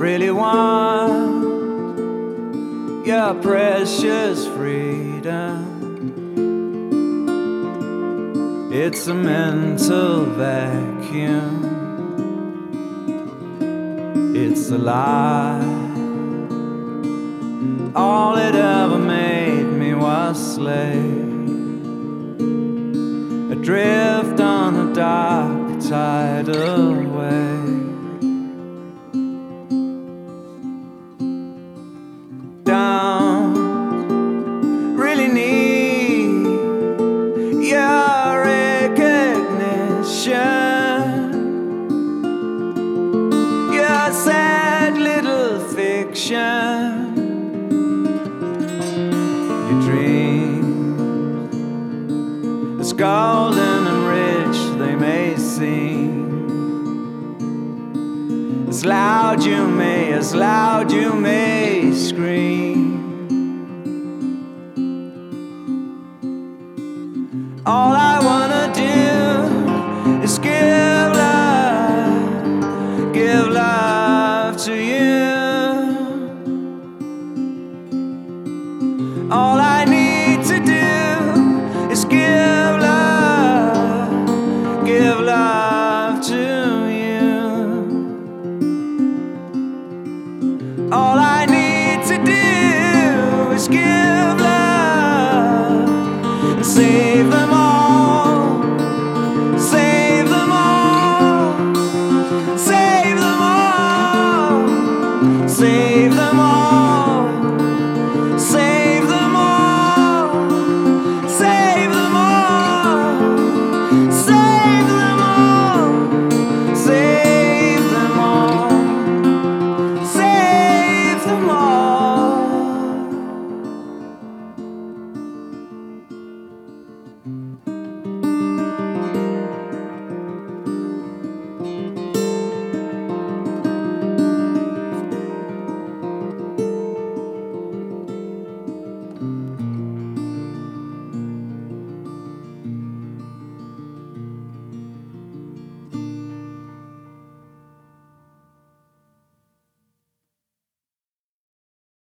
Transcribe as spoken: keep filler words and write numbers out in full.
really want your precious freedom. It's a mental vacuum. It's a lie. All it ever made me was slave, adrift on a dark tidal wave. Don't really need your recognition. Your sad little fiction. Your dreams, as golden and rich they may seem, as loud you may, as loud you may scream. All I wanna do is give